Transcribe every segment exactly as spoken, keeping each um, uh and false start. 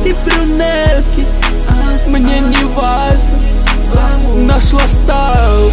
и брюнетки. Мне не важно, наш лайфстайл,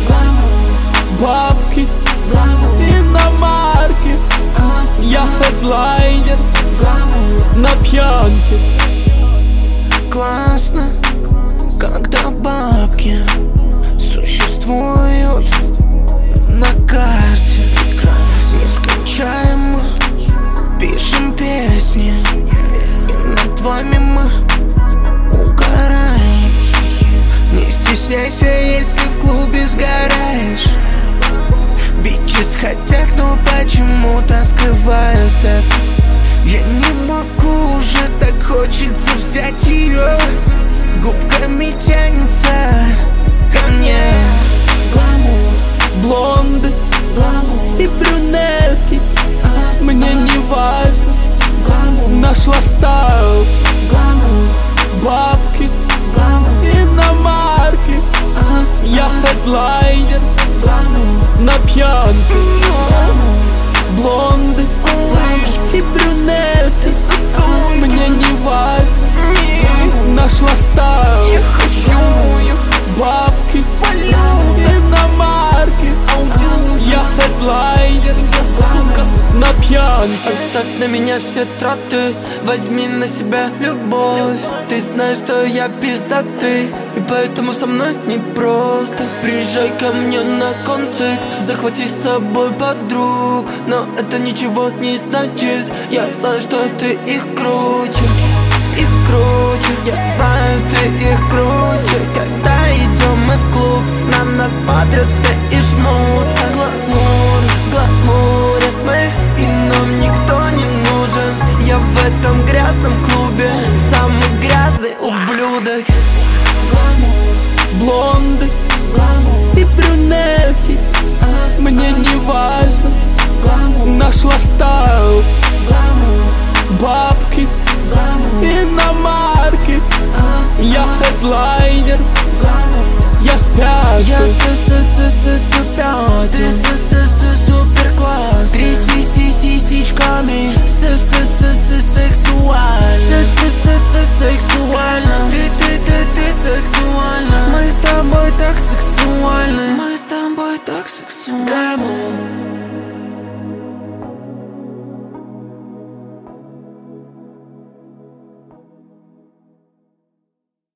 бабки, иномарки. Я хедлайнер на пьянке. Классно, когда бабки существуют на карте. Нескончаемо пишем песни, и над вами мы угораем. Не стесняйся, если в клубе сгораешь. Бичес хотят, но почему-то скрывают это. Я не могу уже, так хочется взять ее. Губками тянется ко мне. Блонды и брюнетки. Мне не важно, наш лайфстайл, бабки, иномарки. Я хедлайнер на пьянке. Блонды и брюнетки. Мне не важно, наш лайфстайл. Я хочу бабки, иномарки. Я хедлайнер, сука, на пьянке. Оставь на меня все траты, возьми на себя любовь. Ты знаешь, что я пиздатый, и поэтому со мной непросто. Приезжай ко мне на концерт, захвати с собой подруг. Но это ничего не значит, я знаю, что ты их круче. Их круче, я знаю, ты их круче. Когда идем мы в клуб, на нас смотрят все и жмутся. Гламур, в гламуре мы, и нам никто не нужен. Я в этом грязном клубе самый грязный ублюдок. Блонды и брюнетки. Мне не важно, наш лайфстайл, бабки, иномарки. Я хедлайнер, я спятил. Я с-с-с-с-с-пятил.